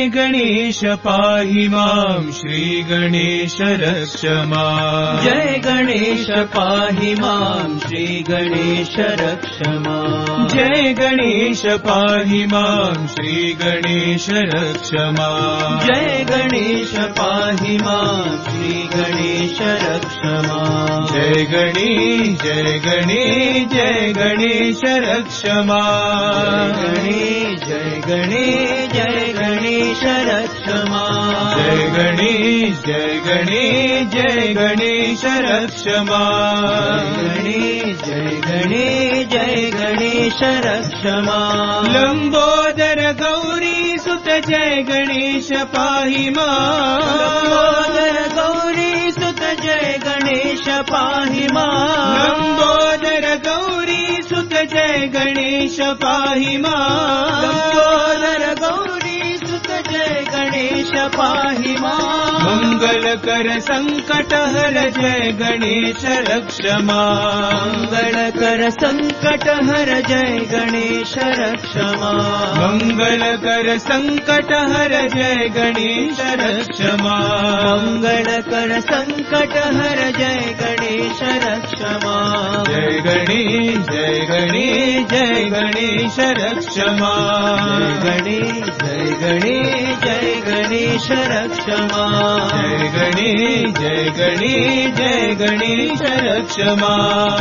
जय गणेश पाहि मां श्री गणेश रक्ष मां जय गणेश पाहि मां श्री गणेश रक्ष मां जय गणेश पाहि मां श्री गणेश रक्ष मां जय गणेश पाहि मां श्री गणेश रक्ष मां जय गणेश जय गणेश जय गणेश रक्ष मां जय गणेश जय गणेश रक्ष मां जय गणेश जय गणेश जय गणेश रक्ष मां जय गणेश जय गणेश रक्ष मां लंबोदर गौरी सुत जय गणेश पाहि मां लंबोदर गौरी सुत जय गणेश पाहि मां लंबोदर गौरी सुत जय गणेश पाहि मां लंबोदर गौरी सुत जय गणेश पाहि मां मंगल कर संकट हर जय गणेश रक्ष मां मंगल कर संकट हर जय गणेश रक्ष मां मंगल कर संकट हर जय गणेश रक्ष मां मंगल कर संकट हर जय गणेश रक्ष मां जय गणेश जय गणेश जय गणेश रक्ष मां जय गणेश जय गणेश रक्ष मां जय गणेश जय गणेश जय गणेश रक्ष मां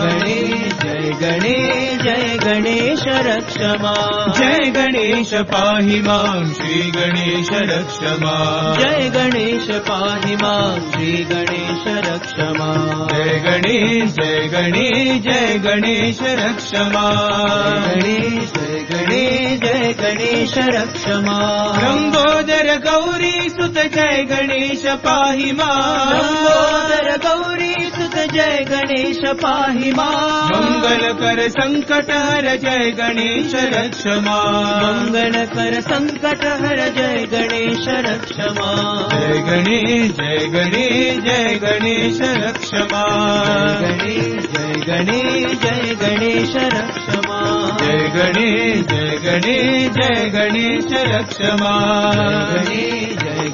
जय गणेश जय गणेश रक्ष मां जय गणेश पाहि मां श्री गणेश रक्ष मां जय गणेश पाहि मां श्री गणेश रक्ष मां जय गणेश जय गणेश जय गणेश रक्ष मां जय गणेश रक्ष मां लंबोदर गौरी सुत जय गणेश पाहि मां लंबोदर गौरी सुत जय गणेश पाहि मां मंगल कर संकट हर जय गणेश रक्ष मां मंगल कर संकट हर जय गणेश रक्ष मां जय गणेश जय गणेश जय गणेश रक्ष मां जय गणेश रक्ष मां जय गणेश जय गणेश जय गणेश रक्ष मां जय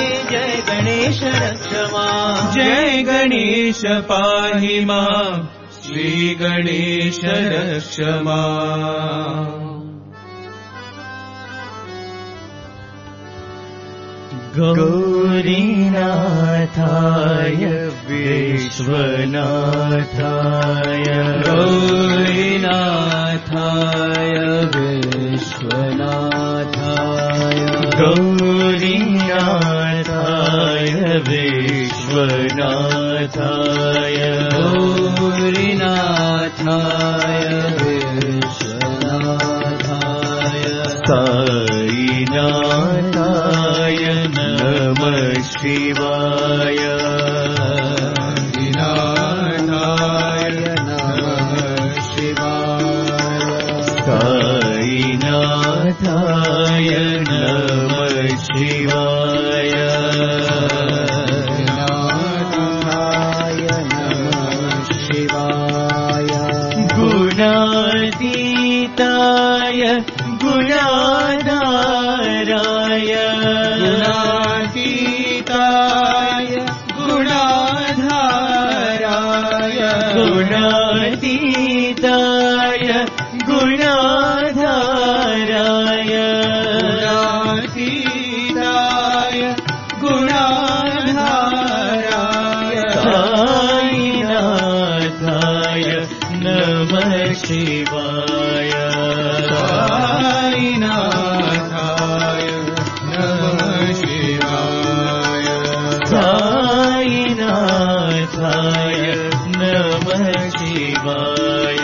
गणेश रक्ष मां जय गणेश पाहि मां श्री गणेश रक्ष मां गौरीनाथाय विश्वनाथाय गौरीनाथाय विश्वनाथाय गौरीनाथाय विश्वनाथाय गौरीनाथाय विश्वनाथाय साईनाथाय नमः शिवाय साईनाथाय नमः शिवाय साईनाथाय नमः शिवाय साईनाथाय नमः शिवाय गुणातीताय गुणाधाराय गुणातीताय गुणाधाराय गुणातीताय गुणाधाराय गुणातीताय गुणाधाराय साईनाथाय नमः शिवाय साईनाथाय नमः शिवाय साईनाथाय नमः शिवाय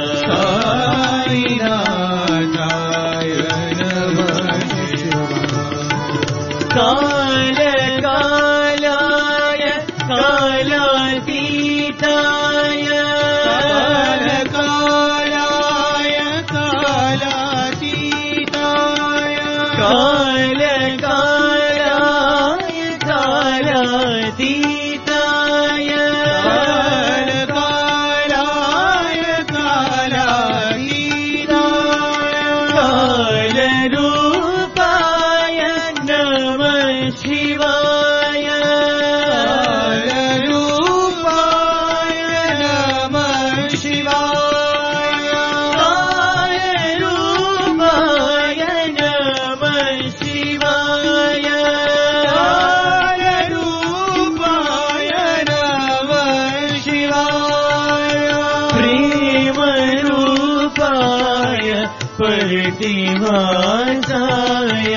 साईनाथाय नमः शिवाय कालकालाय कालातीताय कालकालाय कालातीताय प्रतिभासाय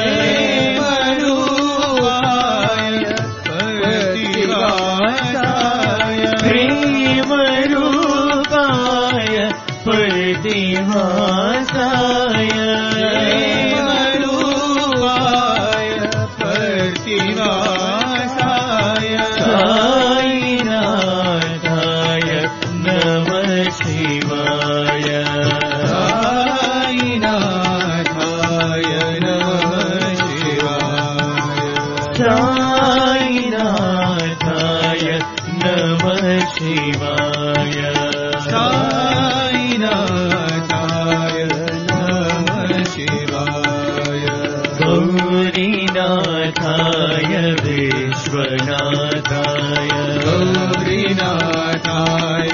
प्रेमरूपाय प्रतिभासाय साईनाथाय नमः शिवाय साईनाथाय नमः शिवाय साईनाथाय नमः शिवाय साईनाथाय नमः शिवाय गौरीनाथाय विश्वनाथाय गौरीनाथाय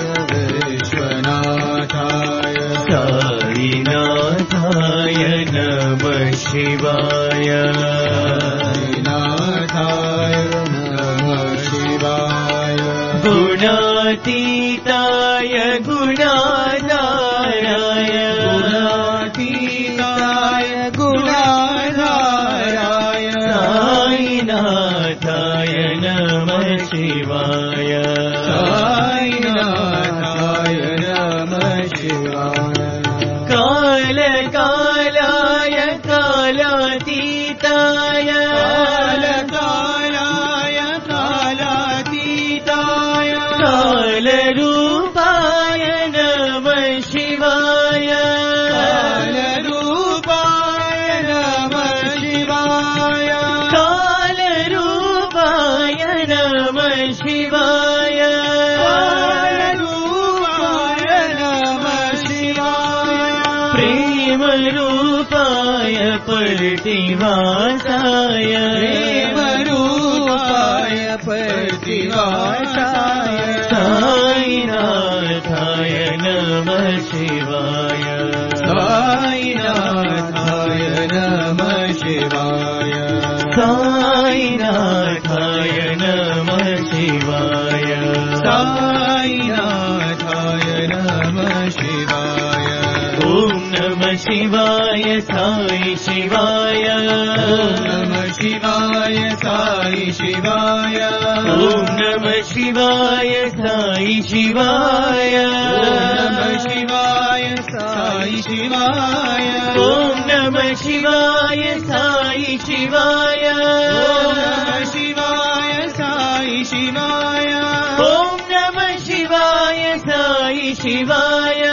विश्वनाथाय साईनाथाय नमः शिवाय साईनाथाय नमः शिवाय गुणातीताय गुणाधाराय गुणातीताय गुणाधाराय साईनाथाय नमः शिवाय साईनाथाय नमः शिवाय कालकालाय कालातीताय कालकालाय कालातीताय कालरूपाय नमः शिवाय कालरूपाय नमः शिवाय कालरूपाय नमः शिवाय कालरूपाय नमः शिवाय प्रेमरूपाय प्रतिभासाय प्रेमरूपाय प्रतिभासाय साईनाथाय नमः शिवाय साईनाथाय नमः शिवाय साईनाथाय नमः शिवाय साईनाथाय नमः शिवाय ॐ नमः शिवाय साई शिवाय ॐ नमः शिवाय साई शिवाय ॐ नमः शिवाय साई शिवाय ॐ नमः शिवाय साई शिवाय ॐ नमः शिवाय साई शिवाय ॐ नमः शिवाय साई शिवाय ॐ नमः शिवाय साई शिवाय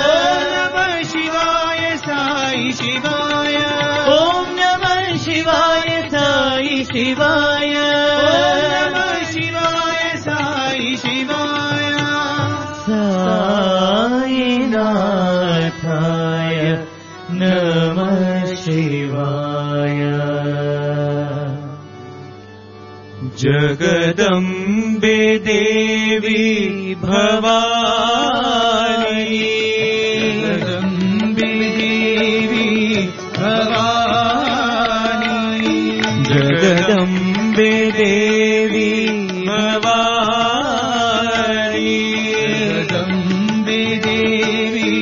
ॐ नमः शिवाय साई शिवाय ॐ नमः शिवाय साई शिवाय ॐ नमः शिवाय साईनाथाय नमः शिवाय जगदम्बे देवी भवानी जगदम्बे देवी भवानी जगदम्बे देवी भवानी जगदम्बे देवी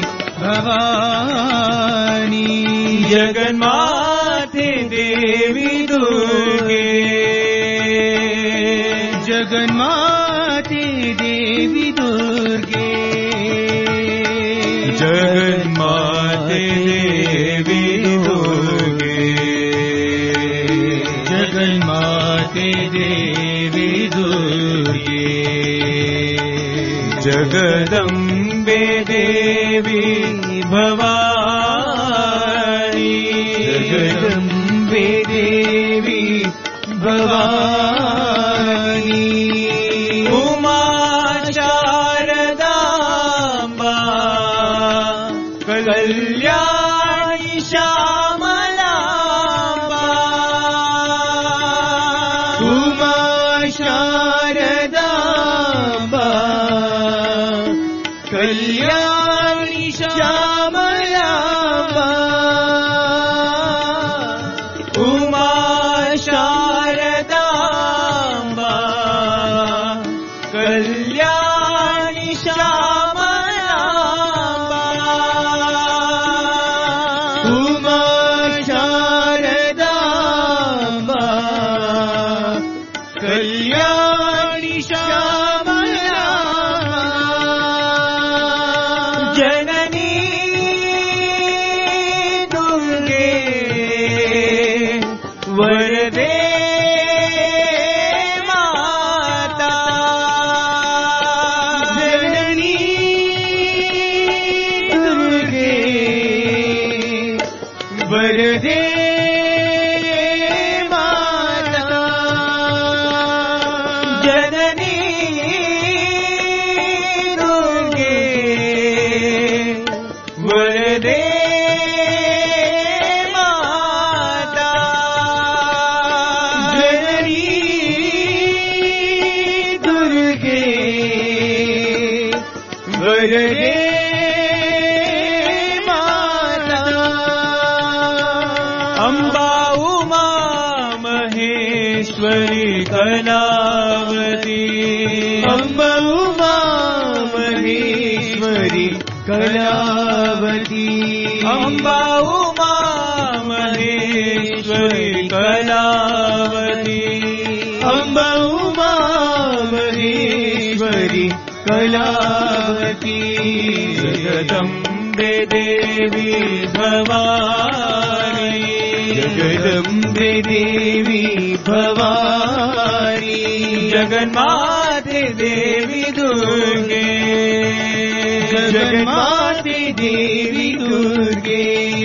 भवानी जगन्माते देवी दुर्गे जगन्माते देवी दुर्गे जगन्माते देवी दुर्गे जगन्माते देवी दुर्गे जगदम्बे देवी भवानी जगदम्बे देवी भवानी उमा शारदाम्बा कल्याणी श्यामलाम्बा उमा शारदाम्बा कल्याणी श्यामलाम्बा उमा शारदाम्बा कल्याणी श्यामलाम्बा वरदे माता जननी दुर्गे वरदे माता जननी दुर्गे वरदे अम्बा उमा महेश्वरी कलावती अम्बा उमा महेश्वरी कलावती अम्बा उमा महेश्वरी कलावती अम्बा उमा महेश्वरी कलावती जगदम्बे देवी भवानी जगदम्बे देवी भवानी जगन्माते देवी दुर्गे जगन्माते देवी दुर्गे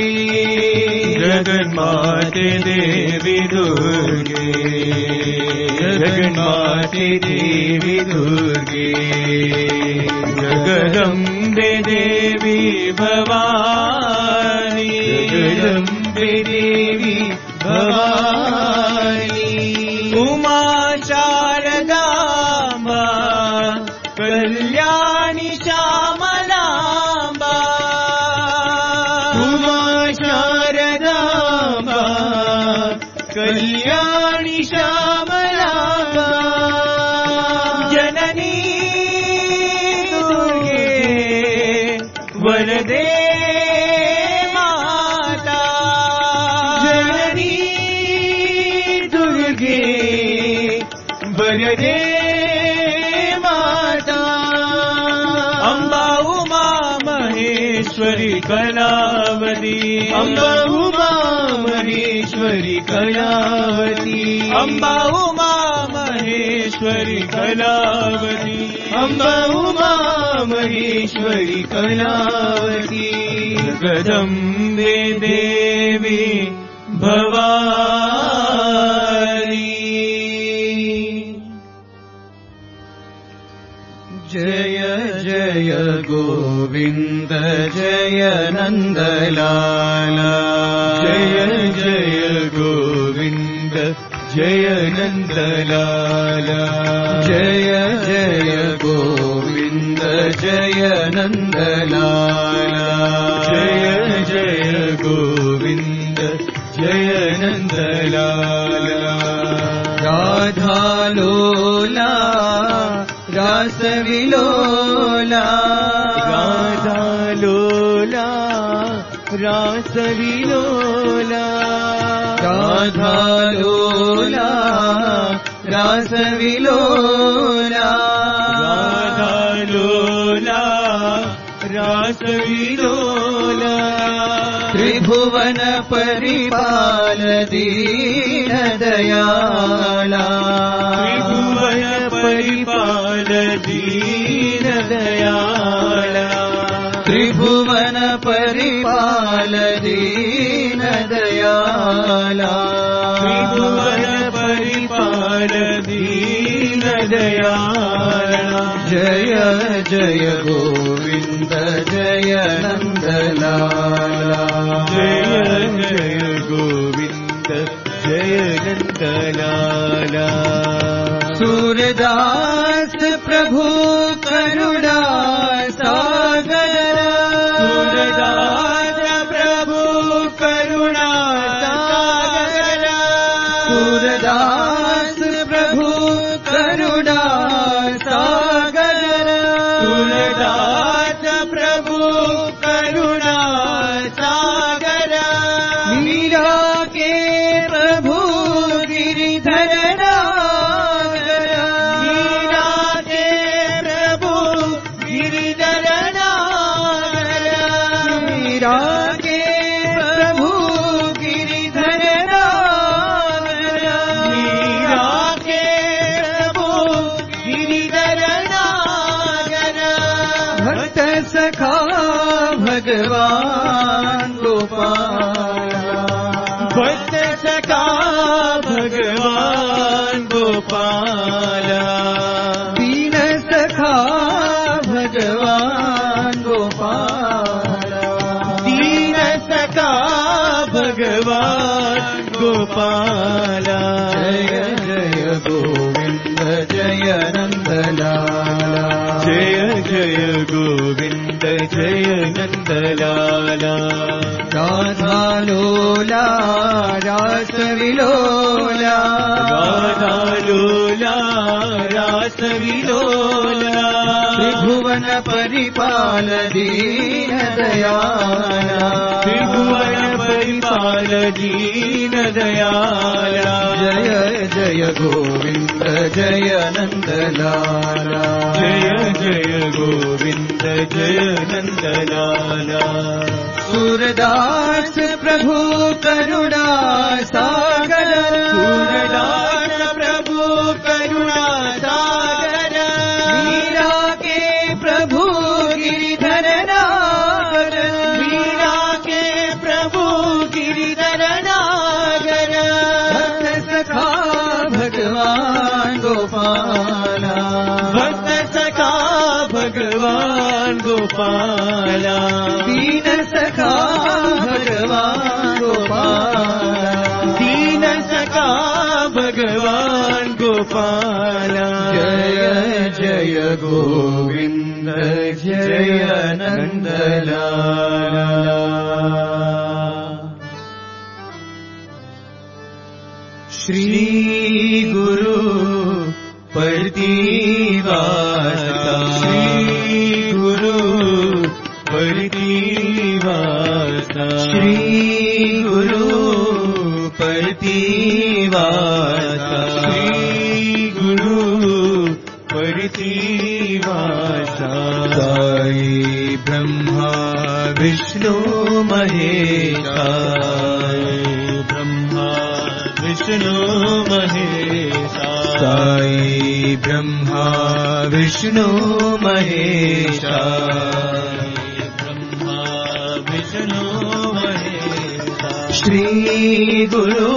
जगन्माते देवी दुर्गे जगन्माते देवी दुर्गे जगदम्बे देवी भवानी जगदम्बे देवी भवानी उमा शारदाम्बा कल्याणी श्यामलाम्बा उमा शारदाम्बा कल्याणी श्यामलाम्बा जननी दुर्गे वरदे माता जननी दुर्गे वरदे माता अम्बा उमा महेश्वरी कलावती अम्बा उमा महेश्वरी कलावती अम्बा उमा महेश्वरी कलावती अम्बा उमा महेश्वरी कलावती जगदम्बे देवी भवानी जय जय गोविन्द जय नन्दलाला जय जय गोविन्द जय नन्दलाला जय जय गोविन्द जय नन्दलाला जय जय गोविन्द जय नन्दलाला राधा लोला रासविलोला राधा लोला रासविलोला राधा लोला रासविलोला राधा लोला रासविलोला त्रिभुवन परिपाल दीन दयाला त्रिभुवन परिपाल दीन दयाला त्रिभुवन परिपाल दीन दयाला त्रिभुवन परिपाल दीन दयाला जय जय गोविन्द जय नन्दलाला जय जय गोविन्द जय नन्दलाला सूरदास प्रभु करुणा सागर सूरदास प्रभु करुणा सागर सूरदास प्रभु करुणा सागर सूरदास प्रभु करुणा सागर मीरा के प्रभु गिरिधर नागर मीरा के प्रभु गिरिधर नागर मीरा के प्रभु गिरिधर नागर मीरा के प्रभु गिरिधर नागर भक्त सखा भगवान गोपाल गोपाला दीन सखा भगवान गोपाला दीन सखा भगवान गोपाला जय जय गोविंद जय नंदलाला जय जय गोविंद जय नंदलाला राधा लोला रास विलोला राधा लोला रास विलोला त्रिभुवन परिपाल दीन दयाला त्रिभुवन परिपाल दीन दयाला जय जय गोविंद जय नंदलाला जय जय गोविंद जय नंदलाला सूरदास प्रभु करुणा सागर सूरदास प्रभु करुणा सागर मीरा के प्रभु गिरिधर नागर मीरा के प्रभु गिरिधर नागर भक्त सखा भगवान गोपाला भक्त सखा भगवान गोपाला दीन सखा भगवान गोपाला दीन सखा भगवान गोपाला जय जय गोविंद जय नंदलाला श्री गुरु प्रतिवासा श्री गुरु प्रतिवासा श्री गुरु प्रतिवासा श्री गुरु प्रतिवासा साई ब्रह्मा विष्णु महेशा ब्रह्मा विष्णु महेशा साई ब्रह्मा विष्णु महेशा ब्रह्मा विष्णु महेशा श्री गुरु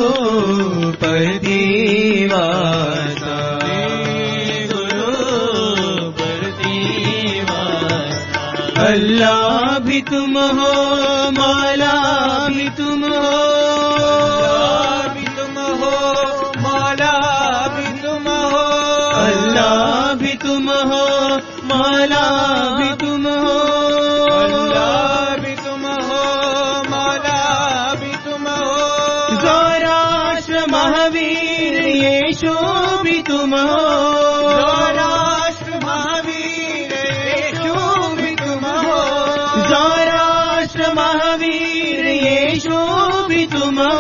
प्रतिवासा गुरु प्रतिवासा अल्लाह भी तुम हो मौला भी तुम हो अल्लाह भी तुम हो मौला भी तुम हो अल्लाह भी तुम हो मौला भी तुम हो ज़ोराष्ट्र महावीर यीशु भी तुम हो ज़ोराष्ट्र महावीर यीशु भी तुम हो ज़ोराष्ट्र महावीर यीशु भी तुम हो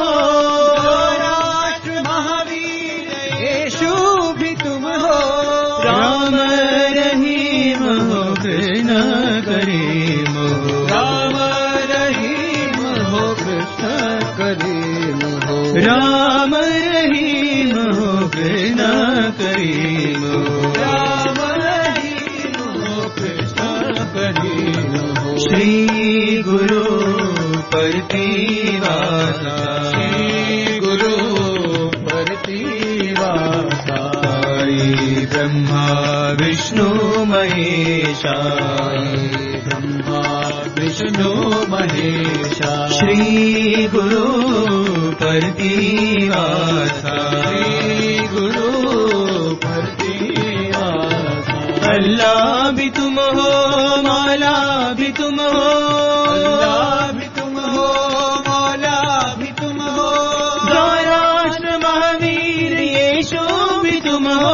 राम रहीम हो कृष्ण करीम हो राम रहीम हो कृष्ण करीम हो राम रहीम हो कृष्ण करीम हो राम रहीम हो कृष्ण करीम हो श्री गुरु प्रतिवासा श्री गुरु प्रतिवासा ब्रह्मा विष्णु महेशा ब्रह्मा विष्णु महेशा श्री गुरु प्रतिवासा श्री गुरु प्रतिवासा अल्लाह भी तुम हो मौला भी तुम हो अल्लाह भी तुम हो मौला भी तुम हो ज़ोराष्ट्र महावीर यीशु भी तुम हो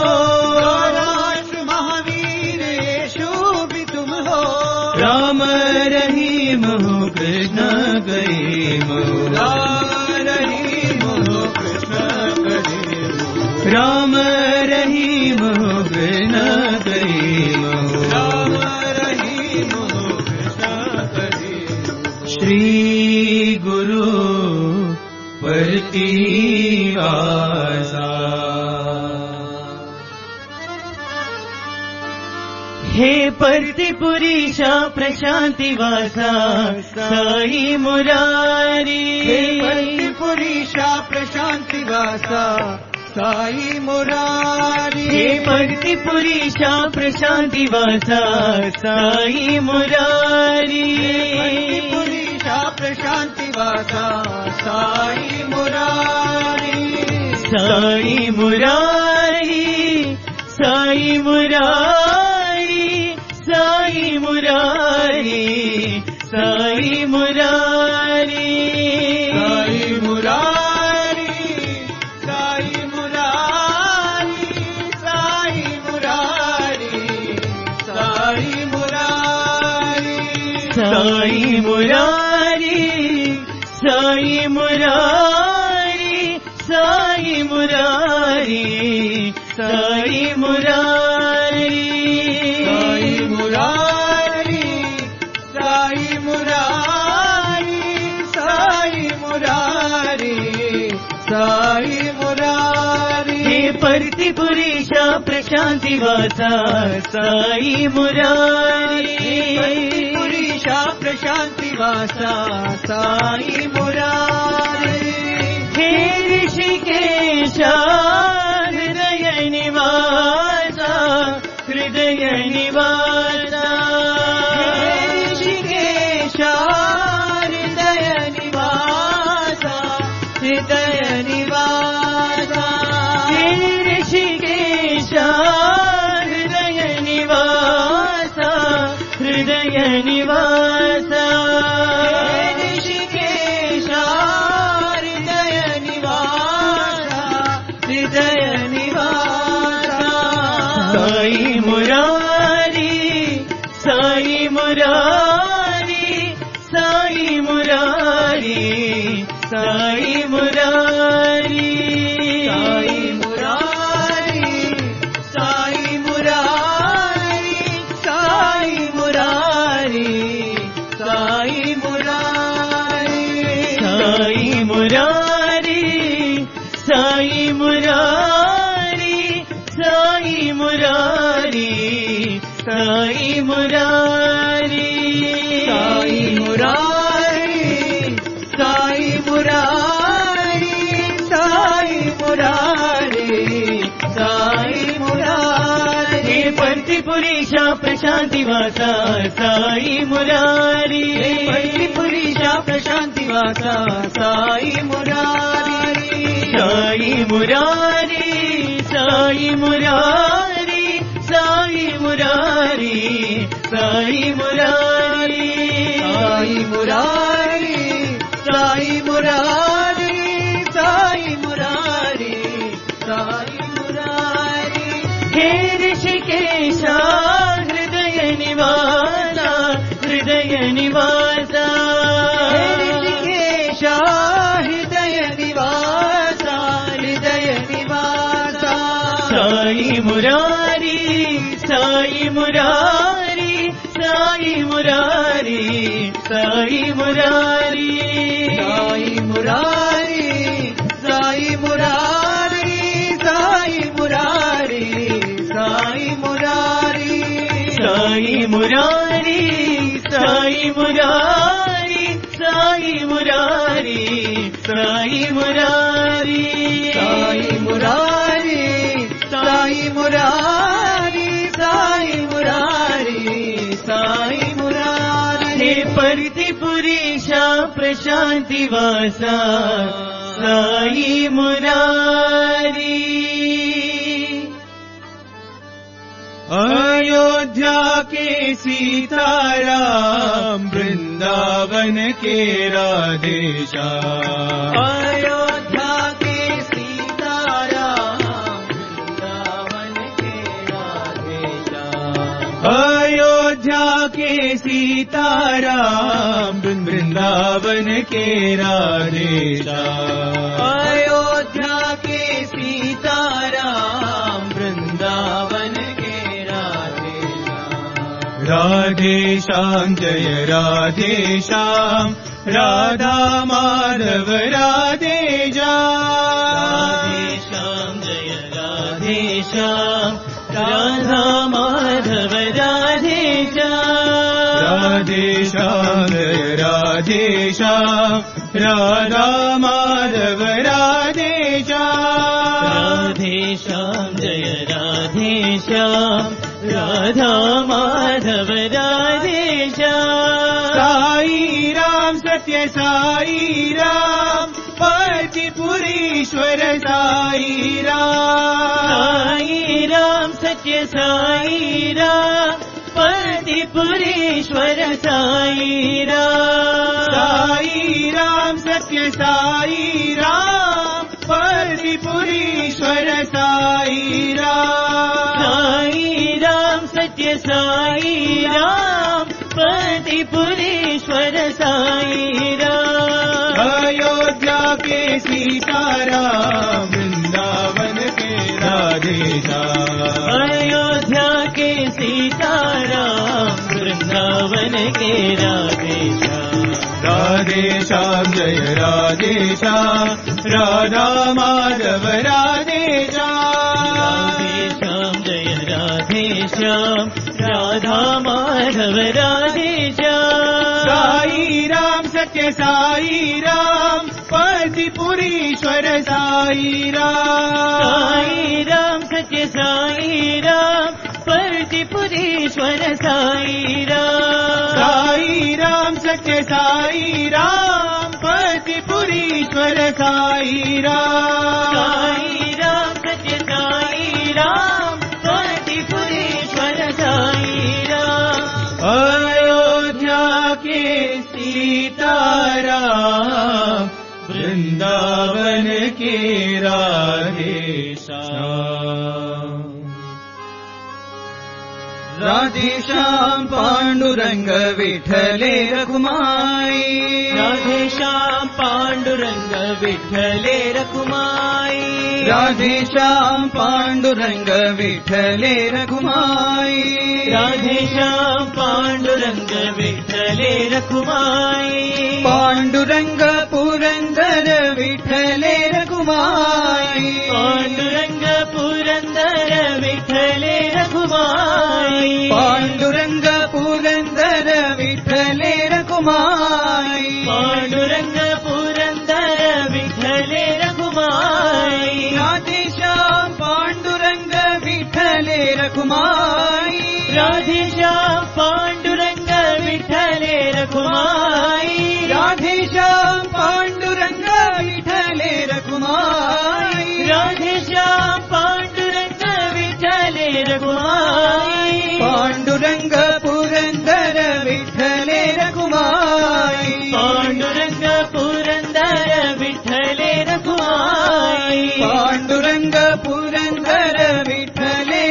राम रहीम हो कृष्ण करीम हो राम रहीम हो कृष्ण करीम हो राम रहीम हो कृष्ण करीम हो राम रहीम हो कृष्ण करीम श्री गुरु प्रतिवासा हे पर्तिपुरीशा प्रशांतिवासा साई मुरारी हे पर्तिपुरीशा प्रशांतिवासा साई मुरारी हे पर्तिपुरीशा प्रशान्तिवासा साई मुरारी पर्तिपुरीशा प्रशान्तिवासा साई मुरारी साई मुरारी साई मुरारी साई मुरारी साई मुरारी साई मुरारी साई मुरारी साई मुरारी साई मुरारी साई मुरारी साई मुरारी साई मुरारी साई मुरारी साई मुरारी साई मुरारी साई मुरारी साई मुरारी हे पर्तिपुरीशा प्रशान्तिवासा साई मुरारी पर्तिपुरीशा प्रशान्तिवासा साई मुरारी हे ऋषिकेशा हृदय निवासा हृदय निवासा ऋषिकेशा हृदय निवासा हृदय निवासा हे ऋषिकेशा हृदय निवासा हृदय निवासा ऋषिकेशा हृदय निवासा हृदय निवासा साई मुरारी साई मुरारी साई मुरारी साई मुरारी साई मुरारी साई मुरारी साई मुरारी साई मुरारी साई मुरारी साई मुरारी साई मुरारी साई मुरारी साई मुरारी साई मुरारी साई मुरारी साई मुरारी हे पर्तिपुरीशा प्रशान्तिवासा साई मुरारी पर्तिपुरीशा प्रशान्तिवासा साई मुरारी साई मुरारी साई मुरारी साई मुरारी साई मुरारी साई मुरारी साई मुरारी साई मुरारी साई मुरारी हे ऋषिकेशा हृदय निवासा हृदय निवासा ऋषिकेशा हृदय निवासा हृदय निवासा साई मुरारी साई मुरारी साई मुरारी साई मुरारी साई मुरारी साई मुरारी साई मुरारी साई मुरारी साई मुरारी साई मुरारी साई मुरारी साई मुरारी साई मुरारी साई मुरारी साई मुरारी साई मुरारी हे पर्तिपुरीशा प्रशान्तिवासा साई मुरारी अयोध्या के सीताराम वृंदावन के राधेश्याम अयोध्या के सीताराम वृंदावन के राधेश्याम अयोध्या के सीताराम वृंदावन के राधेश्याम अयोध्या के सीताराम वृंदावन राधेश्याम जय राधेश्याम राधा माधव राधेश्याम जय राधेश्याम राधा माधव राधेश्याम राधेश्याम जय राधेश्याम राधा माधव राधेश्याम राधेश्याम जय राधेश्याम राधा माधव राधेश्याम साई राम सत्य साई राम पतिपुरीश्वर साई राम सत्य साई राम पतिपुरीश्वर साई राम सत्य साई राम पतिपुरीश्वर साई राम सत्य साई राम पतिपुरीश्वर साई अयोध्या के सीताराम वृंदावन के राधेश्याम अयोध्या के सीताराम वृंदावन के राधेश्याम राधेश्याम जय राधेश्याम राधा माधव राधेश्याम राधेश्याम जय राधेश्याम राधा माधव राधेश्याम साई राम सत्य साई राम पतिपुरीश्वर साई राम सत्य साई राम पतिपुरीश्वर साई राम सत्य साई राम पतिपुरीश्वर साई राम सत्य साई राम पतिपुरीश्वर साई अयोध्या के सीताराम वृंदावन के राधेश्याम राधेश्याम पांडुरंग विठले रखुमाई राधेश्याम पांडुरंग विठले रखुमाई राधेश्याम पांडुरंग विठले रखुमाई राधेश्याम पांडुरंग विठले रखुमाई पांडुरंग पुरंदर विठले रखुमाई पांडुरंग पुरंदर विठले रखुमाई पांडुरंग पुरंदर विठले रखुमाई पांडुरंग पुरंदर विठले रखुमाई राधेश्याम पांडुरंग विठले रखुमाई राधेश्याम पांडुरंग विठले रखुमाई राधेश्याम पांडुरंग विठले रखुमाई राधेश्याम पांडुरंग विठले रखुमाई पांडुरंग पुरंदर विठले रखुमाई पांडुरंग पुरंदर विठले रखुमाई पांडुरंग पुरंदर विठले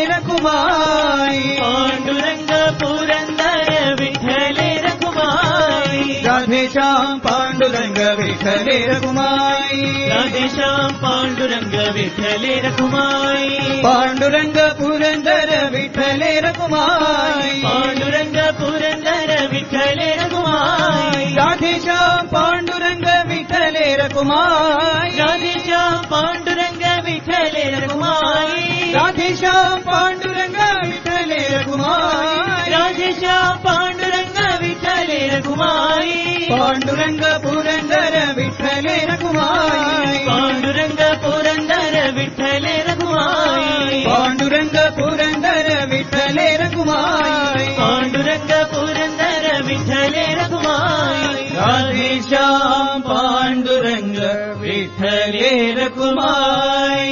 रखुमाई पांडुरंग पुरंदर विठले रखुमाई राधेश्याम पांडुरंग विठले रखुमाई राधेश्याम पांडुरंग विठले रखुमाई पांडुरंग पुरंदर विठले रखुमाई पांडुरंग पुरंदर विठले रखुमाई राधेश्याम पांडुरंग विठले रखुमाई राधेश्याम पांडुरंग विठले रखुमाई राधेश्याम पांडुरंग विठले रखुमाई राधेश्याम पांडुरंग विठले रखुमाई पांडुरंग पुरंदर विठले रखुमाई पांडुरंग पुरंदर विठले रखुमाई पांडुरंग पुरंदर विठले रखुमाई पांडुरंग पुरंदर विठले रखुमाई राधेश्याम पांडुरंग विठले रखुमाई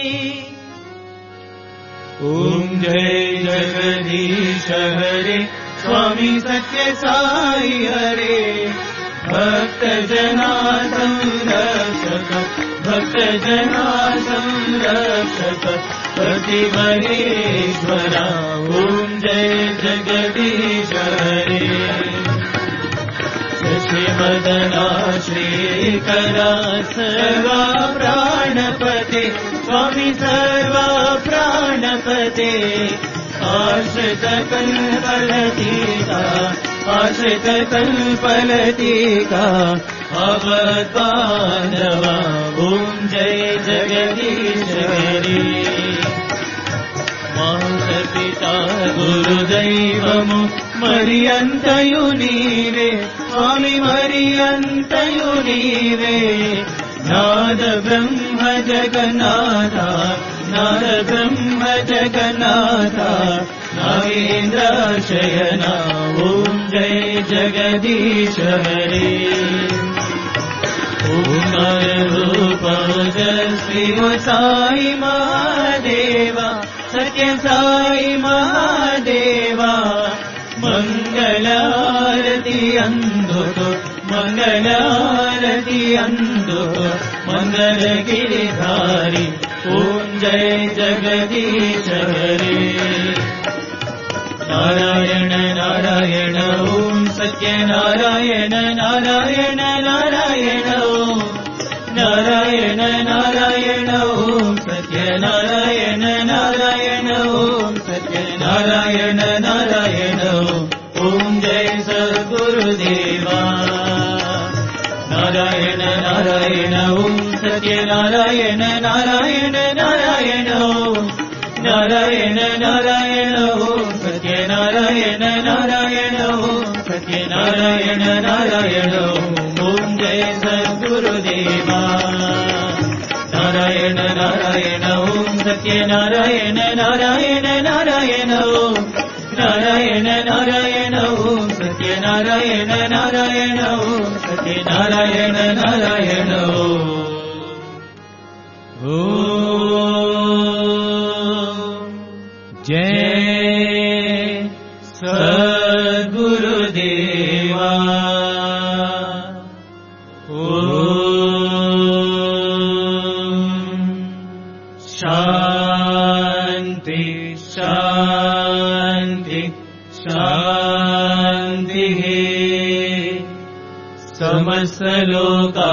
ओम जय जगदीश हरे स्वामी सत्य साई हरे भक्त जना संरक्षक भक्त जना संरक्षक प्रतिभरेश्वरा ओम जय जगदीश हरे शशिवदना श्रीकरा सर्वा प्राणपते स्वामी सर्वा प्राणपते आश्रित कल्पलतिका आश्रित कल्पलतिका अवद्बान्धवा ओम जय जगदीश हरे माता पिता गुरुदैवमु మరి అంతయు నీవే స్వామి మరి అంతయు నీవే నాద బ్రహ్మ జగన్నాథ నాద బ్రహ్మ జగన్నాథ నాగేంద్ర శయన ఓం జయ జగదీశ హరే ఓంకార రూప శ్రీ సాయి మహాదేవ సత్య సాయి మహాదేవ మంగళారతి అందుకో మంగళారతి అందుకో మంగళగిరిధారి ఓం జయ జగదీశ హరే నారాయణ నారాయణ ఓం సత్యనారాయణ నారాయణ నారాయణ ఓం నారాయణ నారాయణ ఓం సత్యనారాయణ నారాయణ ఓం సత్యనారాయణ నారాయణ ఓం జయ సద్గురుదేవా నారాయణ నారాయణ ఓం సత్యనారాయణ నారాయణ నారాయణ ఓం నారాయణ నారాయణ ఓం సత్యనారాయణ నారాయణ ఓం సత్యనారాయణ నారాయణ ఓం జయ సద్గురుదేవా నారాయణ నారాయణ ఓం సత్యనారాయణ నారాయణ నారాయణ ఓం నారాయణ నారాయణ ఓం సత్యనారాయణ నారాయణ ఓం సత్యనారాయణ నారాయణ ఓం జయ సద్గురుదేవా శాంతి శాంతి శాంతి సమస్తలోకా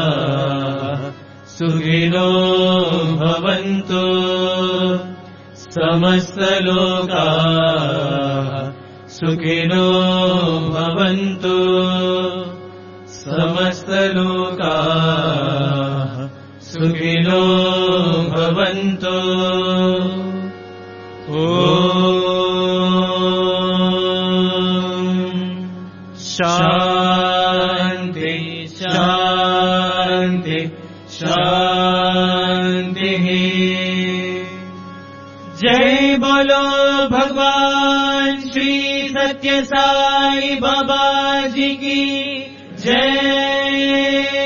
సుఖినో భవంతు సమస్తలోకా సుఖినో భవంతు సమస్తలోకా సుఖినో భవంతు ఓం శాంతి శాంతి శాంతి జై బోలో భగవాన్ శ్రీ సత్య సాయి బాబా జీ की जय।